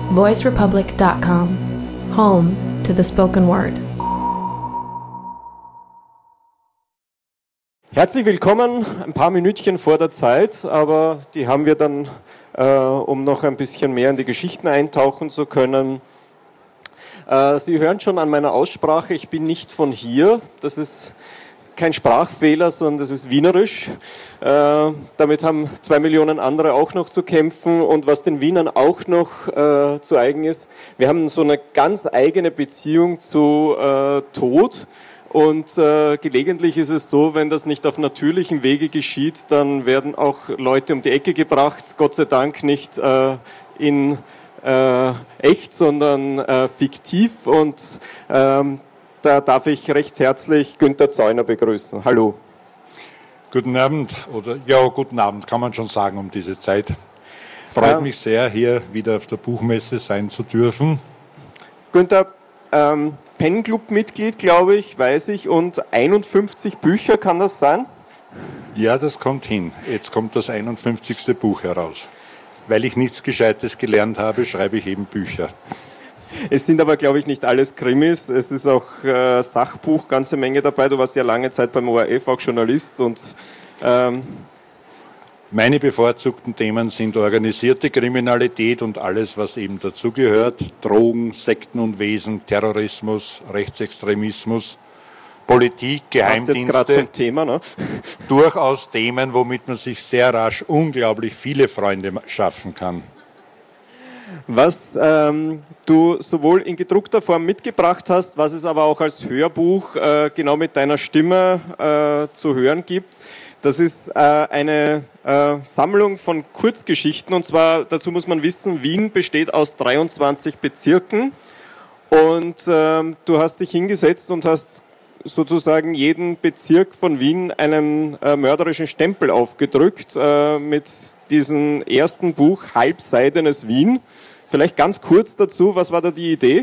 voicerepublic.com, home to the spoken word. Herzlich willkommen, ein paar Minütchen vor der Zeit, aber die haben wir dann, um noch ein bisschen mehr in die Geschichten eintauchen zu können. Sie hören schon an meiner Aussprache, ich bin nicht von hier, das ist kein Sprachfehler, sondern das ist wienerisch. Damit haben 2 Millionen andere auch noch zu kämpfen. Und was den Wienern auch noch zu eigen ist, wir haben so eine ganz eigene Beziehung zu Tod. Und gelegentlich ist es so, wenn das nicht auf natürlichem Wege geschieht, dann werden auch Leute um die Ecke gebracht, Gott sei Dank nicht in echt, sondern fiktiv. Und da darf ich recht herzlich Günther Zeuner begrüßen. Hallo. Guten Abend, guten Abend kann man schon sagen um diese Zeit. Freut mich sehr, hier wieder auf der Buchmesse sein zu dürfen. Günther, Pen-Club-Mitglied, glaube ich, weiß ich, und 51 Bücher, kann das sein? Ja, das kommt hin. Jetzt kommt das 51. Buch heraus. Weil ich nichts Gescheites gelernt habe, schreibe ich eben Bücher. Es sind aber, glaube ich, nicht alles Krimis. Es ist auch Sachbuch, ganze Menge dabei. Du warst ja lange Zeit beim ORF auch Journalist. Und meine bevorzugten Themen sind organisierte Kriminalität und alles, was eben dazugehört. Drogen, Sektenunwesen, Terrorismus, Rechtsextremismus, Politik, Geheimdienste. Das ist jetzt gerade so ein Thema, ne? Durchaus Themen, womit man sich sehr rasch unglaublich viele Freunde schaffen kann. Was du sowohl in gedruckter Form mitgebracht hast, was es aber auch als Hörbuch genau mit deiner Stimme zu hören gibt, das ist eine Sammlung von Kurzgeschichten. Und zwar, dazu muss man wissen, Wien besteht aus 23 Bezirken. Und du hast dich hingesetzt und hast sozusagen jeden Bezirk von Wien einen mörderischen Stempel aufgedrückt mit diesem ersten Buch Halbseidenes Wien. Vielleicht ganz kurz dazu, was war da die Idee?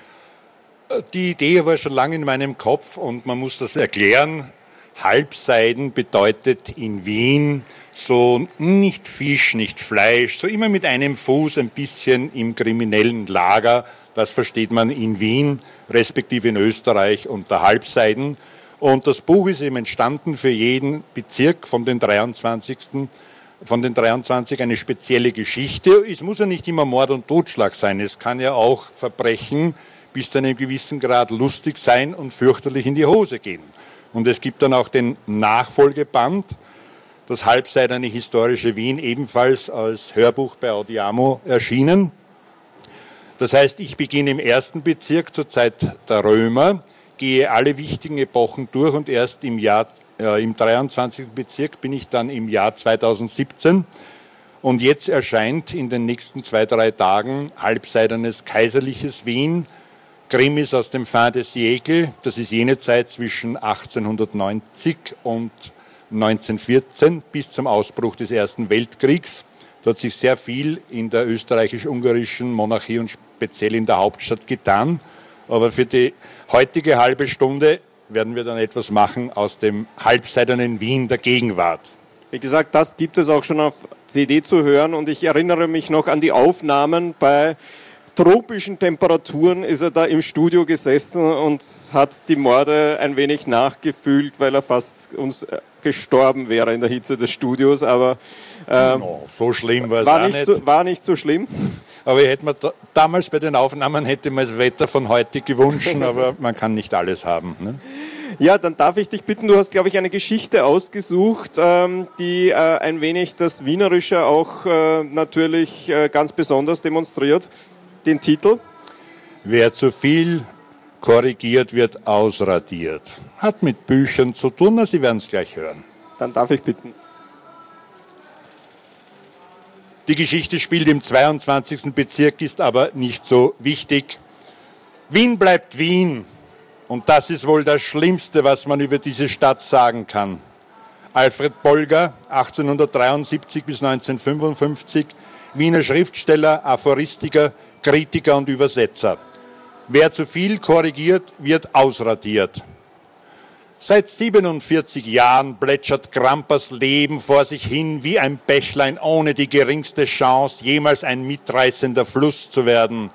Die Idee war schon lange in meinem Kopf und man muss das erklären. Halbseiden bedeutet in Wien so nicht Fisch, nicht Fleisch, so immer mit einem Fuß ein bisschen im kriminellen Lager. Das versteht man in Wien, respektive in Österreich unter Halbseiden. Und das Buch ist eben entstanden für jeden Bezirk von den 23 eine spezielle Geschichte. Es muss ja nicht immer Mord und Totschlag sein. Es kann ja auch Verbrechen bis zu einem gewissen Grad lustig sein und fürchterlich in die Hose gehen. Und es gibt dann auch den Nachfolgeband, das Halbseidene historische Wien, ebenfalls als Hörbuch bei Audiamo erschienen. Das heißt, ich beginne im ersten Bezirk zur Zeit der Römer, gehe alle wichtigen Epochen durch und erst im 23. Bezirk bin ich dann im Jahr 2017. Und jetzt erscheint in den nächsten 2-3 Tagen Halbseidenes kaiserliches Wien, Krimis aus dem Fin de siècle, das ist jene Zeit zwischen 1890 und 1914 bis zum Ausbruch des Ersten Weltkriegs. Da hat sich sehr viel in der österreichisch-ungarischen Monarchie und speziell in der Hauptstadt getan. Aber für die heutige halbe Stunde werden wir dann etwas machen aus dem halbseidenen Wien der Gegenwart. Wie gesagt, das gibt es auch schon auf CD zu hören und ich erinnere mich noch an die Aufnahmen. Bei tropischen Temperaturen ist er da im Studio gesessen und hat die Morde ein wenig nachgefühlt, weil er fast uns gestorben wäre in der Hitze des Studios. Aber so schlimm war es auch nicht. War nicht so schlimm. Aber ich hätte mir damals bei den Aufnahmen hätte mir das Wetter von heute gewünscht, aber man kann nicht alles haben. Ne? Ja, dann darf ich dich bitten, du hast, glaube ich, eine Geschichte ausgesucht, die ein wenig das Wienerische auch natürlich ganz besonders demonstriert. Den Titel? Wer zu viel korrigiert, wird ausradiert. Hat mit Büchern zu tun, Sie werden es gleich hören. Dann darf ich bitten. Die Geschichte spielt im 22. Bezirk, ist aber nicht so wichtig. Wien bleibt Wien. Und das ist wohl das Schlimmste, was man über diese Stadt sagen kann. Alfred Polger, 1873 bis 1955, Wiener Schriftsteller, Aphoristiker, Kritiker und Übersetzer. Wer zu viel korrigiert, wird ausradiert. Seit 47 Jahren plätschert Krampas Leben vor sich hin wie ein Bächlein ohne die geringste Chance, jemals ein mitreißender Fluss zu werden.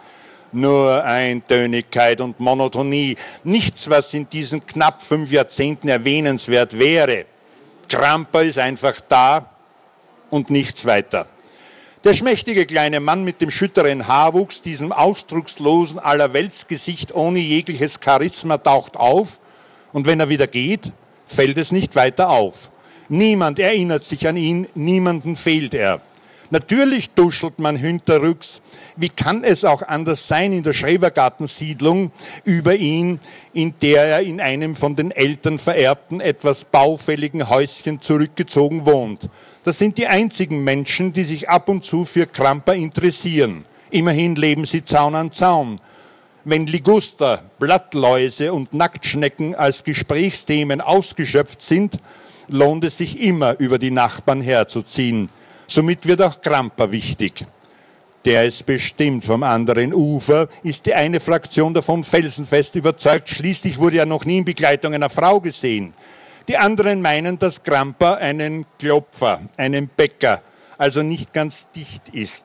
Nur Eintönigkeit und Monotonie, nichts, was in diesen knapp 5 Jahrzehnten erwähnenswert wäre. Krampa ist einfach da und nichts weiter. Der schmächtige kleine Mann mit dem schütteren Haarwuchs, diesem ausdruckslosen Allerweltsgesicht ohne jegliches Charisma taucht auf und wenn er wieder geht, fällt es nicht weiter auf. Niemand erinnert sich an ihn, niemanden fehlt er. Natürlich tuschelt man hinterrücks, wie kann es auch anders sein in der Schrebergartensiedlung über ihn, in der er in einem von den Eltern vererbten, etwas baufälligen Häuschen zurückgezogen wohnt. Das sind die einzigen Menschen, die sich ab und zu für Krampa interessieren. Immerhin leben sie Zaun an Zaun. Wenn Liguster, Blattläuse und Nacktschnecken als Gesprächsthemen ausgeschöpft sind, lohnt es sich immer, über die Nachbarn herzuziehen. Somit wird auch Krampa wichtig. Der ist bestimmt vom anderen Ufer, ist die eine Fraktion davon felsenfest überzeugt, schließlich wurde er noch nie in Begleitung einer Frau gesehen. Die anderen meinen, dass Krampa einen Klopfer, einen Bäcker, also nicht ganz dicht ist.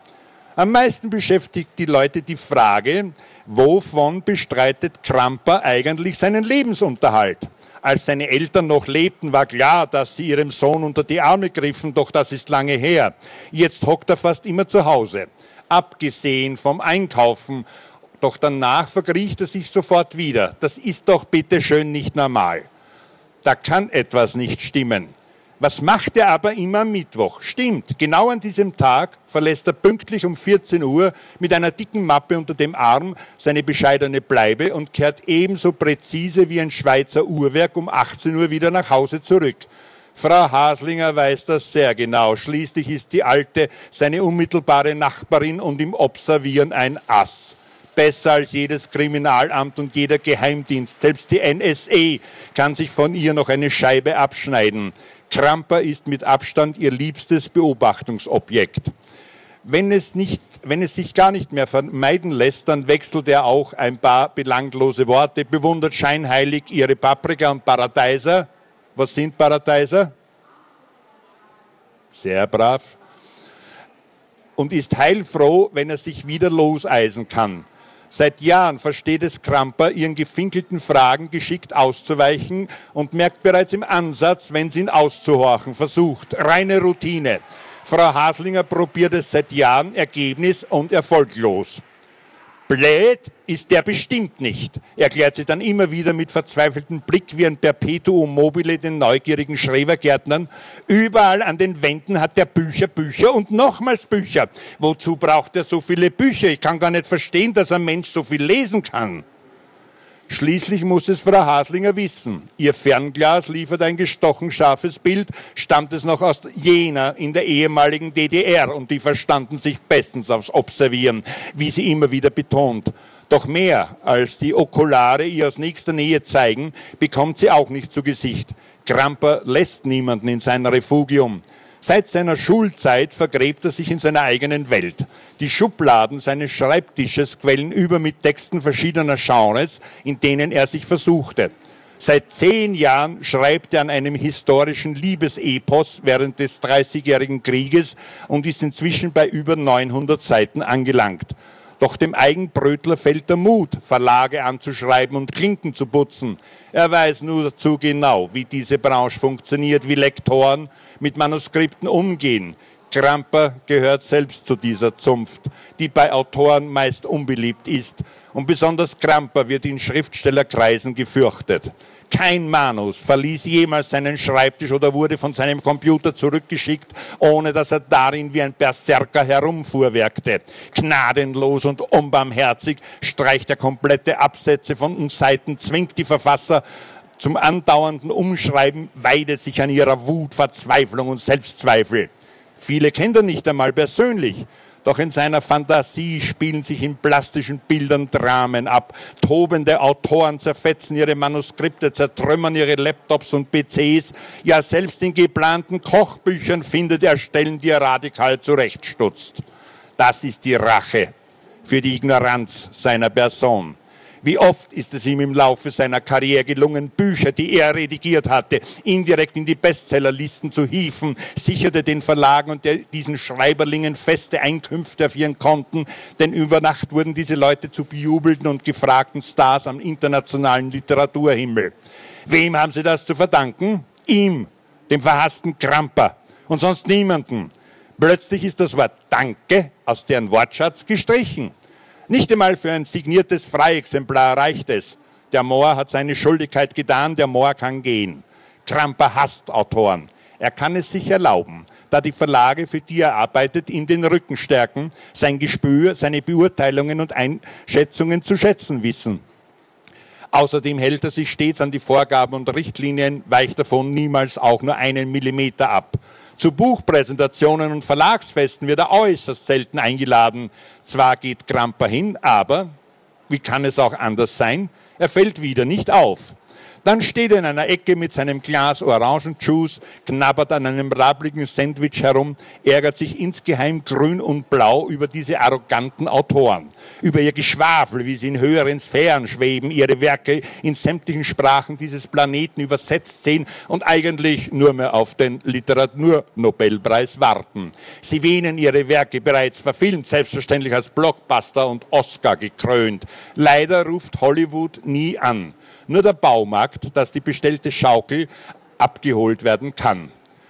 Am meisten beschäftigt die Leute die Frage, wovon bestreitet Krampa eigentlich seinen Lebensunterhalt? Als seine Eltern noch lebten, war klar, dass sie ihrem Sohn unter die Arme griffen, doch das ist lange her. Jetzt hockt er fast immer zu Hause, abgesehen vom Einkaufen, doch danach verkriecht er sich sofort wieder. Das ist doch bitteschön nicht normal. Da kann etwas nicht stimmen. Was macht er aber immer am Mittwoch? Stimmt, genau an diesem Tag verlässt er pünktlich um 14 Uhr mit einer dicken Mappe unter dem Arm seine bescheidene Bleibe und kehrt ebenso präzise wie ein Schweizer Uhrwerk um 18 Uhr wieder nach Hause zurück. Frau Haslinger weiß das sehr genau. Schließlich ist die Alte seine unmittelbare Nachbarin und im Observieren ein Ass. Besser als jedes Kriminalamt und jeder Geheimdienst. Selbst die NSA kann sich von ihr noch eine Scheibe abschneiden. Krampa ist mit Abstand ihr liebstes Beobachtungsobjekt. Wenn es sich gar nicht mehr vermeiden lässt, dann wechselt er auch ein paar belanglose Worte, bewundert scheinheilig ihre Paprika und Paradeiser. Was sind Paradeiser? Sehr brav. Und ist heilfroh, wenn er sich wieder loseisen kann. Seit Jahren versteht es Krampa, ihren gefinkelten Fragen geschickt auszuweichen und merkt bereits im Ansatz, wenn sie ihn auszuhorchen versucht. Reine Routine. Frau Haslinger probiert es seit Jahren, Ergebnis und erfolglos. Blöd ist der bestimmt nicht, erklärt sie dann immer wieder mit verzweifeltem Blick wie ein Perpetuum mobile den neugierigen Schrebergärtnern. Überall an den Wänden hat er Bücher, Bücher und nochmals Bücher. Wozu braucht er so viele Bücher? Ich kann gar nicht verstehen, dass ein Mensch so viel lesen kann. Schließlich muss es Frau Haslinger wissen. Ihr Fernglas liefert ein gestochen scharfes Bild, stammt es noch aus Jena in der ehemaligen DDR und die verstanden sich bestens aufs Observieren, wie sie immer wieder betont. Doch mehr als die Okulare ihr aus nächster Nähe zeigen, bekommt sie auch nicht zu Gesicht. Krampa lässt niemanden in sein Refugium. Seit seiner Schulzeit vergräbt er sich in seiner eigenen Welt. Die Schubladen seines Schreibtisches quellen über mit Texten verschiedener Genres, in denen er sich versuchte. Seit 10 Jahren schreibt er an einem historischen Liebesepos während des 30-jährigen Krieges und ist inzwischen bei über 900 Seiten angelangt. Doch dem Eigenbrötler fällt der Mut, Verlage anzuschreiben und Klinken zu putzen. Er weiß nur zu genau, wie diese Branche funktioniert, wie Lektoren mit Manuskripten umgehen. Krampa gehört selbst zu dieser Zunft, die bei Autoren meist unbeliebt ist. Und besonders Krampa wird in Schriftstellerkreisen gefürchtet. Kein Manus verließ jemals seinen Schreibtisch oder wurde von seinem Computer zurückgeschickt, ohne dass er darin wie ein Berserker herumfuhrwerkte. Gnadenlos und unbarmherzig streicht er komplette Absätze von den Seiten, zwingt die Verfasser zum andauernden Umschreiben, weidet sich an ihrer Wut, Verzweiflung und Selbstzweifel. Viele kennt er nicht einmal persönlich. Doch in seiner Fantasie spielen sich in plastischen Bildern Dramen ab. Tobende Autoren zerfetzen ihre Manuskripte, zertrümmern ihre Laptops und PCs. Ja, selbst in geplanten Kochbüchern findet er Stellen, die er radikal zurechtstutzt. Das ist die Rache für die Ignoranz seiner Person. Wie oft ist es ihm im Laufe seiner Karriere gelungen, Bücher, die er redigiert hatte, indirekt in die Bestsellerlisten zu hieven, sicherte den Verlagen und diesen Schreiberlingen feste Einkünfte auf ihren Konten, denn über Nacht wurden diese Leute zu bejubelten und gefragten Stars am internationalen Literaturhimmel. Wem haben sie das zu verdanken? Ihm, dem verhassten Kramper und sonst niemanden. Plötzlich ist das Wort Danke aus deren Wortschatz gestrichen. Nicht einmal für ein signiertes Freiexemplar reicht es. Der Mohr hat seine Schuldigkeit getan, der Mohr kann gehen. Kramper hasst Autoren. Er kann es sich erlauben, da die Verlage, für die er arbeitet, ihm den Rücken stärken, sein Gespür, seine Beurteilungen und Einschätzungen zu schätzen wissen. Außerdem hält er sich stets an die Vorgaben und Richtlinien, weicht davon niemals auch nur einen Millimeter ab. Zu Buchpräsentationen und Verlagsfesten wird er äußerst selten eingeladen. Zwar geht Kramper hin, aber, wie kann es auch anders sein, er fällt wieder nicht auf. Dann steht er in einer Ecke mit seinem Glas Orangenjuice, knabbert an einem rabligen Sandwich herum, ärgert sich insgeheim grün und blau über diese arroganten Autoren, über ihr Geschwafel, wie sie in höheren Sphären schweben, ihre Werke in sämtlichen Sprachen dieses Planeten übersetzt sehen und eigentlich nur mehr auf den Literaturnobelpreis warten. Sie wähnen ihre Werke bereits verfilmt, selbstverständlich als Blockbuster und Oscar gekrönt. Leider ruft Hollywood nie an. Nur der Baumarkt, dass die bestellte Schaukel abgeholt werden kann.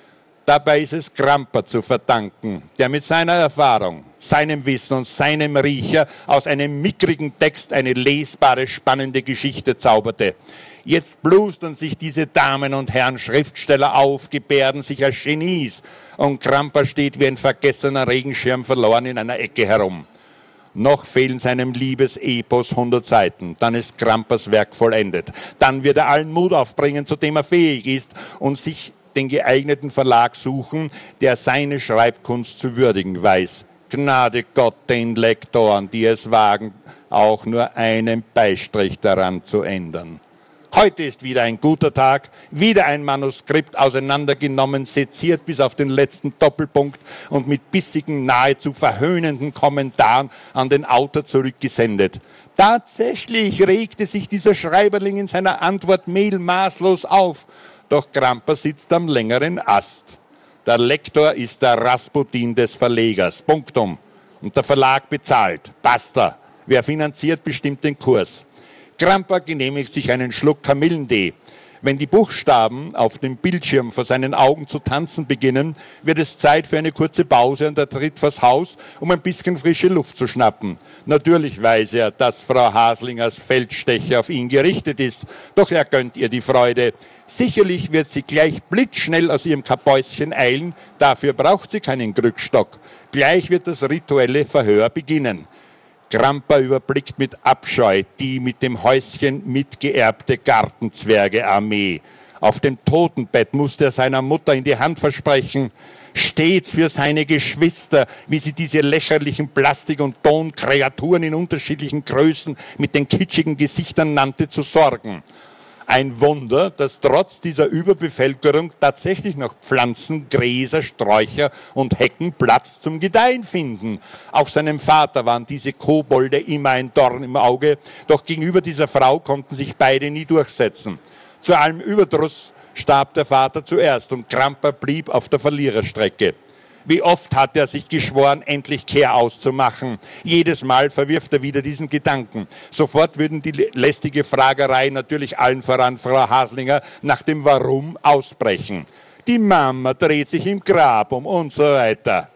Dabei ist es Kramper zu verdanken, der mit seiner Erfahrung, seinem Wissen und seinem Riecher aus einem mickrigen Text eine lesbare, spannende Geschichte zauberte. Jetzt blustern sich diese Damen und Herren Schriftsteller auf, gebärden sich als Genies und Kramper steht wie ein vergessener Regenschirm verloren in einer Ecke herum. Noch fehlen seinem Liebesepos 100 Seiten, dann ist Krampers Werk vollendet. Dann wird er allen Mut aufbringen, zu dem er fähig ist und sich den geeigneten Verlag suchen, der seine Schreibkunst zu würdigen weiß. Gnade Gott den Lektoren, die es wagen, auch nur einen Beistrich daran zu ändern. Heute ist wieder ein guter Tag, wieder ein Manuskript auseinandergenommen, seziert bis auf den letzten Doppelpunkt und mit bissigen, nahezu verhöhnenden Kommentaren an den Autor zurückgesendet. Tatsächlich regte sich dieser Schreiberling in seiner Antwort maßlos auf, doch Kramper sitzt am längeren Ast. Der Lektor ist der Rasputin des Verlegers, Punktum. Und der Verlag bezahlt, basta. Wer finanziert, bestimmt den Kurs. Kramper genehmigt sich einen Schluck Kamillentee. Wenn die Buchstaben auf dem Bildschirm vor seinen Augen zu tanzen beginnen, wird es Zeit für eine kurze Pause und er tritt vors Haus, um ein bisschen frische Luft zu schnappen. Natürlich weiß er, dass Frau Haslingers Feldstecher auf ihn gerichtet ist, doch er gönnt ihr die Freude. Sicherlich wird sie gleich blitzschnell aus ihrem Kabäuschen eilen, dafür braucht sie keinen Krückstock. Gleich wird das rituelle Verhör beginnen. Kramper überblickt mit Abscheu die mit dem Häuschen mitgeerbte Gartenzwergearmee. Auf dem Totenbett musste er seiner Mutter in die Hand versprechen, stets für seine Geschwister, wie sie diese lächerlichen Plastik- und Tonkreaturen in unterschiedlichen Größen mit den kitschigen Gesichtern nannte, zu sorgen. Ein Wunder, dass trotz dieser Überbevölkerung tatsächlich noch Pflanzen, Gräser, Sträucher und Hecken Platz zum Gedeihen finden. Auch seinem Vater waren diese Kobolde immer ein Dorn im Auge, doch gegenüber dieser Frau konnten sich beide nie durchsetzen. Zu allem Überdruss starb der Vater zuerst und Kramper blieb auf der Verliererstrecke. Wie oft hat er sich geschworen, endlich Kehr auszumachen. Jedes Mal verwirft er wieder diesen Gedanken. Sofort würden die lästige Fragerei, natürlich allen voran Frau Haslinger, nach dem Warum ausbrechen. Die Mama dreht sich im Grab um und so weiter.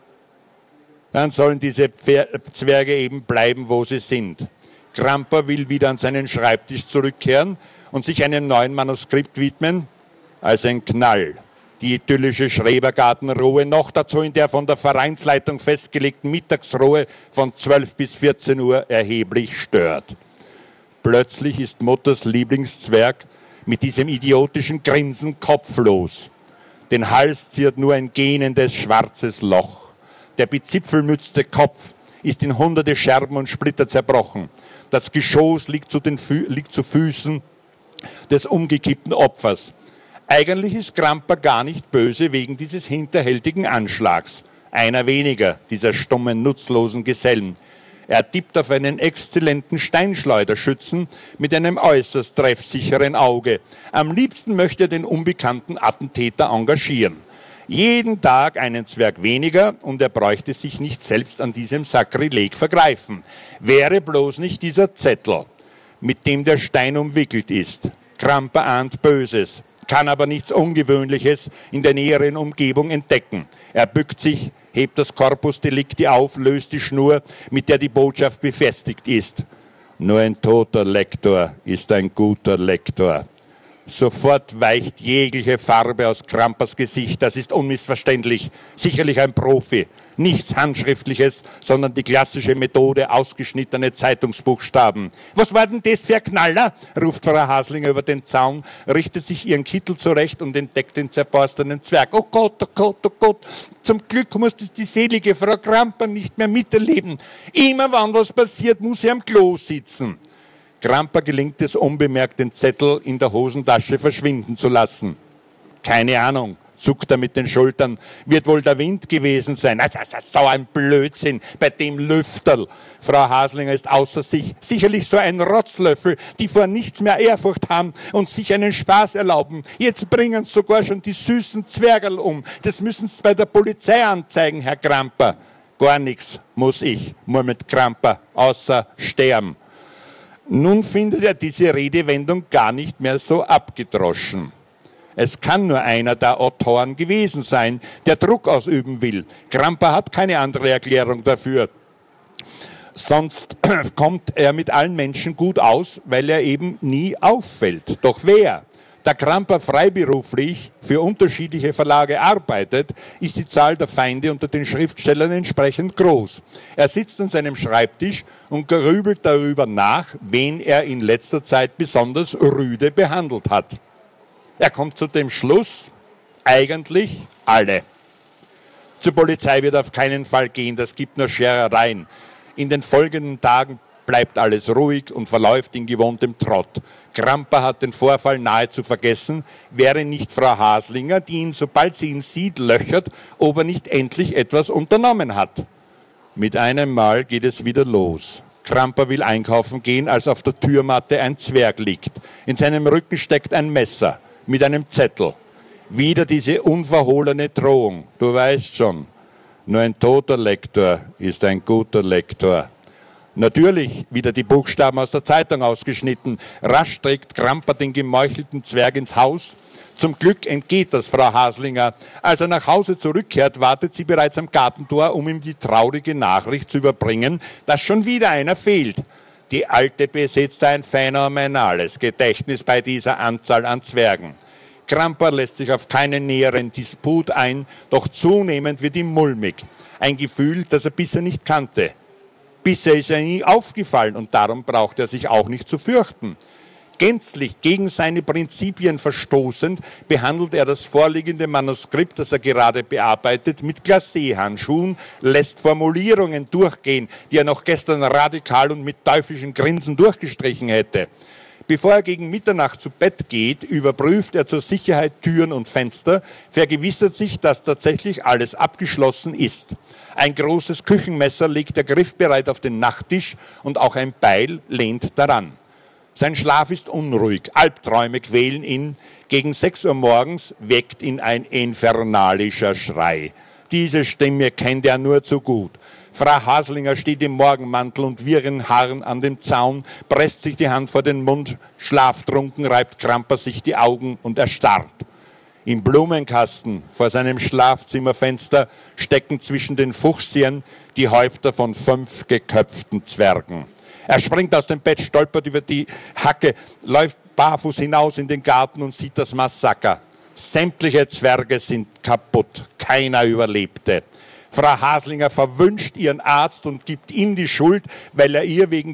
Dann sollen diese Zwerge eben bleiben, wo sie sind. Kramper will wieder an seinen Schreibtisch zurückkehren und sich einem neuen Manuskript widmen, als ein Knall. Die idyllische Schrebergartenruhe, noch dazu in der von der Vereinsleitung festgelegten Mittagsruhe von 12 bis 14 Uhr erheblich stört. Plötzlich ist Mutters Lieblingszwerg mit diesem idiotischen Grinsen kopflos. Den Hals ziert nur ein gähnendes schwarzes Loch. Der bezipfelmützte Kopf ist in hunderte Scherben und Splitter zerbrochen. Das Geschoss liegt zu Füßen des umgekippten Opfers. Eigentlich ist Kramper gar nicht böse wegen dieses hinterhältigen Anschlags. Einer weniger, dieser stummen, nutzlosen Gesellen. Er tippt auf einen exzellenten Steinschleuderschützen mit einem äußerst treffsicheren Auge. Am liebsten möchte er den unbekannten Attentäter engagieren. Jeden Tag einen Zwerg weniger und er bräuchte sich nicht selbst an diesem Sakrileg vergreifen. Wäre bloß nicht dieser Zettel, mit dem der Stein umwickelt ist. Kramper ahnt Böses, kann aber nichts Ungewöhnliches in der näheren Umgebung entdecken. Er bückt sich, hebt das Corpus Delicti auf, löst die Schnur, mit der die Botschaft befestigt ist. Nur ein toter Lektor ist ein guter Lektor. Sofort weicht jegliche Farbe aus Krampers Gesicht. Das ist unmissverständlich. Sicherlich ein Profi. Nichts Handschriftliches, sondern die klassische Methode, ausgeschnittene Zeitungsbuchstaben. Was war denn das für ein Knaller? Ruft Frau Haslinger über den Zaun, richtet sich ihren Kittel zurecht und entdeckt den zerborstenen Zwerg. Oh Gott, oh Gott, oh Gott. Zum Glück muss das die selige Frau Kramper nicht mehr miterleben. Immer wann was passiert, muss sie am Klo sitzen. Kramper gelingt es unbemerkt, den Zettel in der Hosentasche verschwinden zu lassen. Keine Ahnung, zuckt er mit den Schultern, wird wohl der Wind gewesen sein. So ein Blödsinn bei dem Lüfterl. Frau Haslinger ist außer sich. Sicherlich so ein Rotzlöffel, die vor nichts mehr Ehrfurcht haben und sich einen Spaß erlauben. Jetzt bringen sie sogar schon die süßen Zwergerl um. Das müssen sie bei der Polizei anzeigen, Herr Kramper. Gar nichts muss ich, murmelt Kramper, außer sterben. Nun findet er diese Redewendung gar nicht mehr so abgedroschen. Es kann nur einer der Autoren gewesen sein, der Druck ausüben will. Kramper hat keine andere Erklärung dafür. Sonst kommt er mit allen Menschen gut aus, weil er eben nie auffällt. Doch wer? Da Kramper freiberuflich für unterschiedliche Verlage arbeitet, ist die Zahl der Feinde unter den Schriftstellern entsprechend groß. Er sitzt an seinem Schreibtisch und grübelt darüber nach, wen er in letzter Zeit besonders rüde behandelt hat. Er kommt zu dem Schluss, eigentlich alle. Zur Polizei wird er auf keinen Fall gehen, das gibt nur Scherereien. In den folgenden Tagen bleibt alles ruhig und verläuft in gewohntem Trott. Kramper hat den Vorfall nahezu vergessen, wäre nicht Frau Haslinger, die ihn, sobald sie ihn sieht, löchert, ob er nicht endlich etwas unternommen hat. Mit einem Mal geht es wieder los. Kramper will einkaufen gehen, als auf der Türmatte ein Zwerg liegt. In seinem Rücken steckt ein Messer mit einem Zettel. Wieder diese unverhohlene Drohung. Du weißt schon, nur ein toter Lektor ist ein guter Lektor. Natürlich wieder die Buchstaben aus der Zeitung ausgeschnitten. Rasch trägt Kramper den gemeuchelten Zwerg ins Haus. Zum Glück entgeht das Frau Haslinger. Als er nach Hause zurückkehrt, wartet sie bereits am Gartentor, um ihm die traurige Nachricht zu überbringen, dass schon wieder einer fehlt. Die Alte besitzt ein phänomenales Gedächtnis bei dieser Anzahl an Zwergen. Kramper lässt sich auf keinen näheren Disput ein, doch zunehmend wird ihm mulmig. Ein Gefühl, das er bisher nicht kannte. Bisher ist er nie aufgefallen und darum braucht er sich auch nicht zu fürchten. Gänzlich gegen seine Prinzipien verstoßend behandelt er das vorliegende Manuskript, das er gerade bearbeitet, mit Glacé-Handschuhen, lässt Formulierungen durchgehen, die er noch gestern radikal und mit teuflischen Grinsen durchgestrichen hätte. Bevor er gegen Mitternacht zu Bett geht, überprüft er zur Sicherheit Türen und Fenster, vergewissert sich, dass tatsächlich alles abgeschlossen ist. Ein großes Küchenmesser legt er griffbereit auf den Nachttisch und auch ein Beil lehnt daran. Sein Schlaf ist unruhig, Albträume quälen ihn. Gegen 6 Uhr morgens weckt ihn ein infernalischer Schrei. Diese Stimme kennt er nur zu gut. Frau Haslinger steht im Morgenmantel und wirren Haaren an dem Zaun, presst sich die Hand vor den Mund, schlaftrunken reibt Kramper sich die Augen und erstarrt. Im Blumenkasten vor seinem Schlafzimmerfenster stecken zwischen den Fuchsien die Häupter von 5 geköpften Zwergen. Er springt aus dem Bett, stolpert über die Hacke, läuft barfuß hinaus in den Garten und sieht das Massaker. Sämtliche Zwerge sind kaputt, keiner überlebte. Frau Haslinger verwünscht ihren Arzt und gibt ihm die Schuld, weil er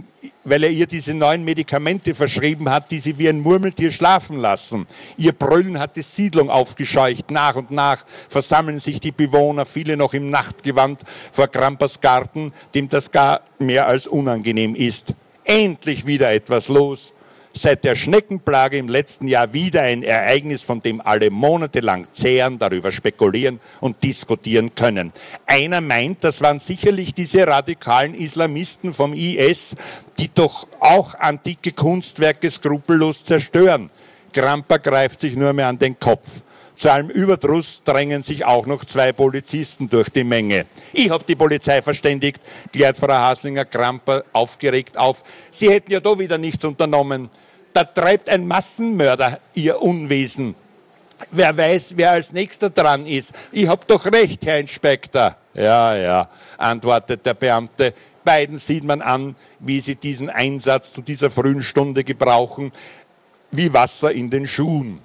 ihr diese neuen Medikamente verschrieben hat, die sie wie ein Murmeltier schlafen lassen. Ihr Brüllen hat die Siedlung aufgescheucht. Nach und nach versammeln sich die Bewohner, viele noch im Nachtgewand, vor Krampers Garten, dem das gar mehr als unangenehm ist. Endlich wieder etwas los. Seit der Schneckenplage im letzten Jahr wieder ein Ereignis, von dem alle monatelang zehren, darüber spekulieren und diskutieren können. Einer meint, das waren sicherlich diese radikalen Islamisten vom IS, die doch auch antike Kunstwerke skrupellos zerstören. Kramper greift sich nur mehr an den Kopf. Zu allem Überdruss drängen sich auch noch 2 Polizisten durch die Menge. Ich habe die Polizei verständigt, klärt Frau Haslinger Kramper aufgeregt auf. Sie hätten ja doch wieder nichts unternommen. Da treibt ein Massenmörder ihr Unwesen. Wer weiß, wer als Nächster dran ist. Ich habe doch recht, Herr Inspektor. Ja, ja, antwortet der Beamte. Beiden sieht man an, wie sie diesen Einsatz zu dieser frühen Stunde gebrauchen, wie Wasser in den Schuhen.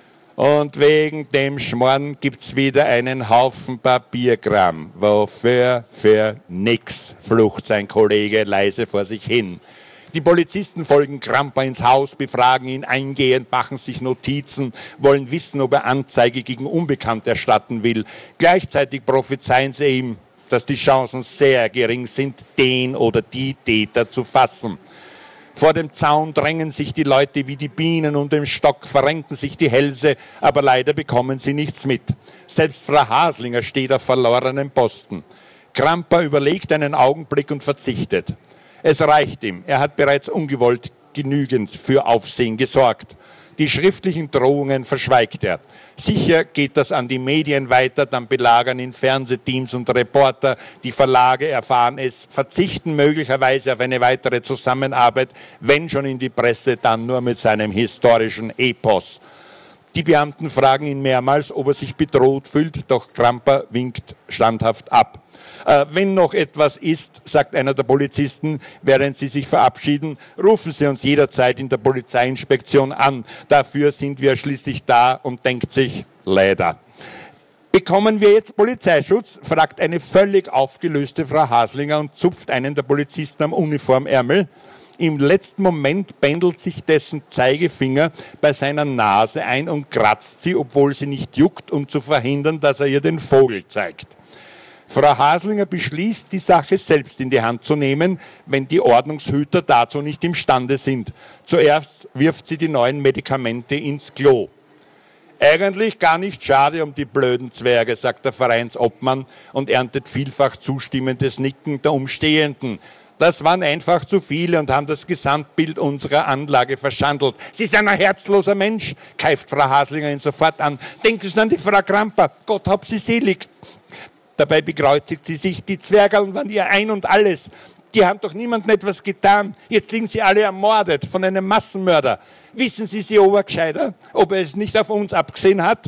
Und wegen dem Schmarrn gibt's wieder einen Haufen Papierkram. Wofür? Für nix, flucht sein Kollege leise vor sich hin. Die Polizisten folgen Kramper ins Haus, befragen ihn eingehend, machen sich Notizen, wollen wissen, ob er Anzeige gegen Unbekannt erstatten will. Gleichzeitig prophezeien sie ihm, dass die Chancen sehr gering sind, den oder die Täter zu fassen. Vor dem Zaun drängen sich die Leute wie die Bienen und im Stock verrenken sich die Hälse, aber leider bekommen sie nichts mit. Selbst Frau Haslinger steht auf verlorenem Posten. Kramper überlegt einen Augenblick und verzichtet. Es reicht ihm, er hat bereits ungewollt genügend für Aufsehen gesorgt. Die schriftlichen Drohungen verschweigt er. Sicher geht das an die Medien weiter, dann belagern ihn Fernsehteams und Reporter. Die Verlage erfahren es, verzichten möglicherweise auf eine weitere Zusammenarbeit, wenn schon in die Presse, dann nur mit seinem historischen Epos. Die Beamten fragen ihn mehrmals, ob er sich bedroht fühlt, doch Kramper winkt standhaft ab. Wenn noch etwas ist, sagt einer der Polizisten, während sie sich verabschieden, rufen Sie uns jederzeit in der Polizeiinspektion an. Dafür sind wir schließlich da, und denkt sich, leider. Bekommen wir jetzt Polizeischutz? Fragt eine völlig aufgelöste Frau Haslinger und zupft einen der Polizisten am Uniformärmel. Im letzten Moment pendelt sich dessen Zeigefinger bei seiner Nase ein und kratzt sie, obwohl sie nicht juckt, um zu verhindern, dass er ihr den Vogel zeigt. Frau Haslinger beschließt, die Sache selbst in die Hand zu nehmen, wenn die Ordnungshüter dazu nicht imstande sind. Zuerst wirft sie die neuen Medikamente ins Klo. Eigentlich gar nicht schade um die blöden Zwerge, sagt der Vereinsobmann und erntet vielfach zustimmendes Nicken der Umstehenden. Das waren einfach zu viele und haben das Gesamtbild unserer Anlage verschandelt. Sie sind ein herzloser Mensch, keift Frau Haslinger ihn sofort an. Denken Sie an die Frau Kramper, Gott hab sie selig. Dabei bekreuzigt sie sich, die Zwergerl waren ihr ein und alles. Die haben doch niemandem etwas getan. Jetzt liegen sie alle ermordet von einem Massenmörder. Wissen Sie, Sie Obergescheiter, ob er es nicht auf uns abgesehen hat?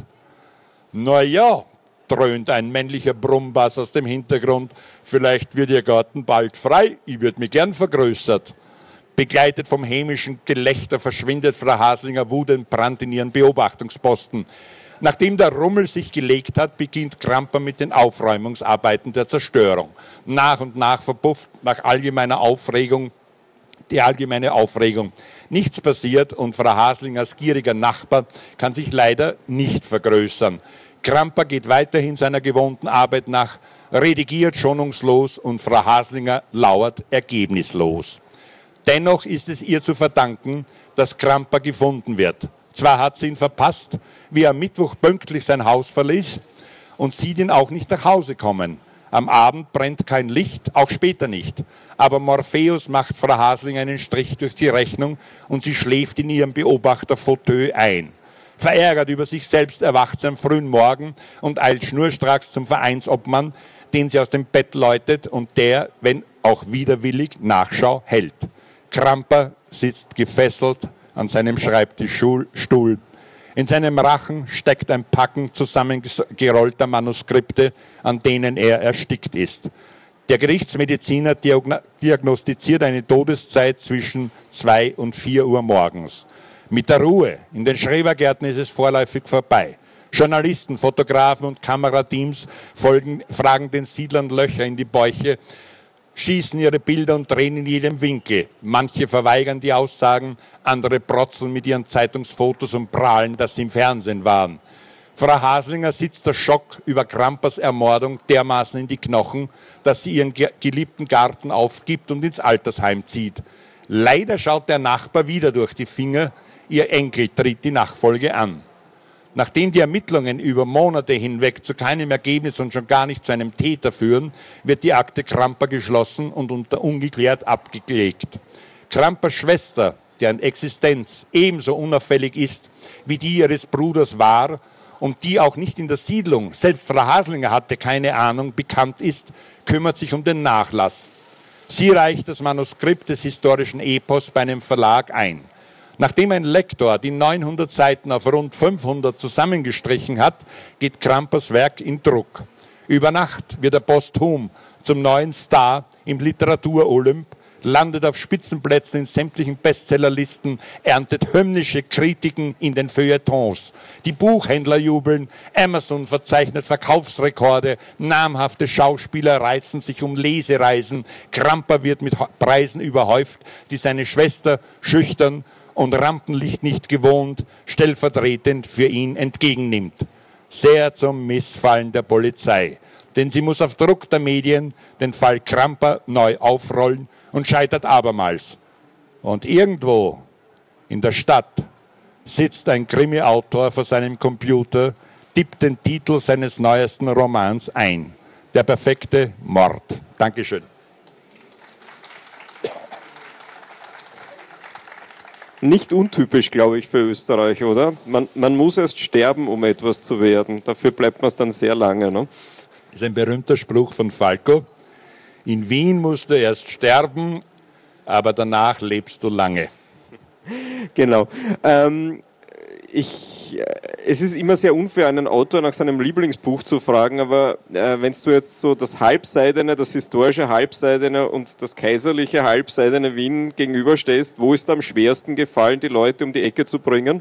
Na ja, dröhnt ein männlicher Brummbass aus dem Hintergrund. Vielleicht wird Ihr Garten bald frei. Ich würde mich gern vergrößert. Begleitet vom hämischen Gelächter verschwindet Frau Haslinger wutentbrannt in ihren Beobachtungsposten. Nachdem der Rummel sich gelegt hat, beginnt Kramper mit den Aufräumungsarbeiten der Zerstörung. Nach und nach verpufft nach allgemeiner Aufregung die allgemeine Aufregung. Nichts passiert und Frau Haslingers gieriger Nachbar kann sich leider nicht vergrößern. Kramper geht weiterhin seiner gewohnten Arbeit nach, redigiert schonungslos und Frau Haslinger lauert ergebnislos. Dennoch ist es ihr zu verdanken, dass Kramper gefunden wird. Zwar hat sie ihn verpasst, wie er am Mittwoch pünktlich sein Haus verließ und sieht ihn auch nicht nach Hause kommen. Am Abend brennt kein Licht, auch später nicht. Aber Morpheus macht Frau Haslinger einen Strich durch die Rechnung und sie schläft in ihrem Beobachterfauteuil ein. Verärgert über sich selbst erwacht sie am frühen Morgen und eilt schnurstracks zum Vereinsobmann, den sie aus dem Bett läutet und der, wenn auch widerwillig, Nachschau hält. Kramper sitzt gefesselt an seinem Schreibtischstuhl. In seinem Rachen steckt ein Packen zusammengerollter Manuskripte, an denen er erstickt ist. Der Gerichtsmediziner diagnostiziert eine Todeszeit zwischen 2 und 4 Uhr morgens. Mit der Ruhe in den Schrebergärten ist es vorläufig vorbei. Journalisten, Fotografen und Kamerateams fragen den Siedlern Löcher in die Bäuche, schießen ihre Bilder und drehen in jedem Winkel. Manche verweigern die Aussagen, andere protzeln mit ihren Zeitungsfotos und prahlen, dass sie im Fernsehen waren. Frau Haslinger sitzt der Schock über Krampers Ermordung dermaßen in die Knochen, dass sie ihren geliebten Garten aufgibt und ins Altersheim zieht. Leider schaut der Nachbar wieder durch die Finger, ihr Enkel tritt die Nachfolge an. Nachdem die Ermittlungen über Monate hinweg zu keinem Ergebnis und schon gar nicht zu einem Täter führen, wird die Akte Kramper geschlossen und unter ungeklärt abgelegt. Krampers Schwester, deren Existenz ebenso unauffällig ist, wie die ihres Bruders war und die auch nicht in der Siedlung, selbst Frau Haslinger hatte keine Ahnung, bekannt ist, kümmert sich um den Nachlass. Sie reicht das Manuskript des historischen Epos bei einem Verlag ein. Nachdem ein Lektor die 900 Seiten auf rund 500 zusammengestrichen hat, geht Krampers Werk in Druck. Über Nacht wird er posthum zum neuen Star im Literaturolymp, landet auf Spitzenplätzen in sämtlichen Bestsellerlisten, erntet hymnische Kritiken in den Feuilletons. Die Buchhändler jubeln, Amazon verzeichnet Verkaufsrekorde, namhafte Schauspieler reißen sich um Lesereisen, Kramper wird mit Preisen überhäuft, die seine Schwester schüchtern und Rampenlicht nicht gewohnt, stellvertretend für ihn entgegennimmt. Sehr zum Missfallen der Polizei. Denn sie muss auf Druck der Medien den Fall Kramper neu aufrollen und scheitert abermals. Und irgendwo in der Stadt sitzt ein Krimi-Autor vor seinem Computer, tippt den Titel seines neuesten Romans ein. Der perfekte Mord. Dankeschön. Nicht untypisch, glaube ich, für Österreich, oder? Man muss erst sterben, um etwas zu werden. Dafür bleibt man es dann sehr lange, ne? Das ist ein berühmter Spruch von Falco. In Wien musst du erst sterben, aber danach lebst du lange. Genau. Es ist immer sehr unfair, einen Autor nach seinem Lieblingsbuch zu fragen, aber wenn du jetzt so das halbseidene, das historische halbseidene und das kaiserliche halbseidene Wien gegenüberstehst, wo ist am schwersten gefallen, die Leute um die Ecke zu bringen?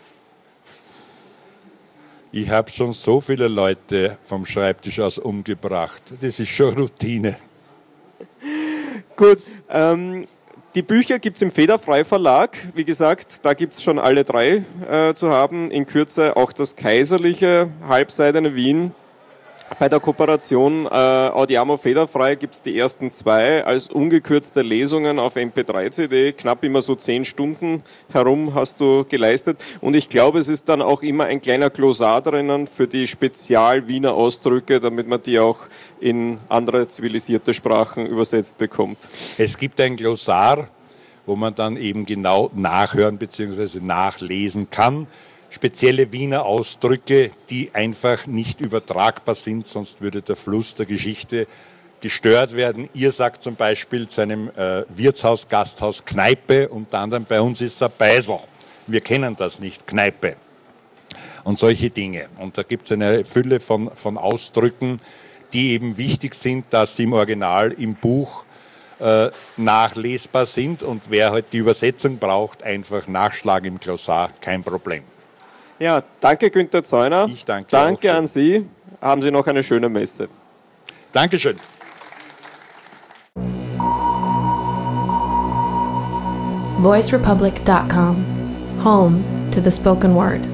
Ich habe schon so viele Leute vom Schreibtisch aus umgebracht. Das ist schon Routine. Gut, die Bücher gibt es im Federfrei Verlag. Wie gesagt, da gibt es schon alle drei zu haben. In Kürze auch das kaiserliche halbseidene Wien. Bei der Kooperation Audiamo Federfrei gibt es die ersten zwei als ungekürzte Lesungen auf MP3-CD. Knapp immer so 10 Stunden herum hast du geleistet. Und ich glaube, es ist dann auch immer ein kleiner Glossar drinnen für die Spezial-Wiener Ausdrücke, damit man die auch in andere zivilisierte Sprachen übersetzt bekommt. Es gibt ein Glossar, wo man dann eben genau nachhören bzw. nachlesen kann. Spezielle Wiener Ausdrücke, die einfach nicht übertragbar sind, sonst würde der Fluss der Geschichte gestört werden. Ihr sagt zum Beispiel zu einem Wirtshaus, Gasthaus, Kneipe, unter anderem bei uns ist es ein Beisel. Wir kennen das nicht, Kneipe. Und solche Dinge. Und da gibt es eine Fülle von Ausdrücken, die eben wichtig sind, dass sie im Original, im Buch nachlesbar sind. Und wer halt die Übersetzung braucht, einfach nachschlagen im Glossar, kein Problem. Ja, danke Günther Zeuner. Ich danke. Danke an Sie. Haben Sie noch eine schöne Messe. Dankeschön. VoiceRepublic.com, home to the spoken word.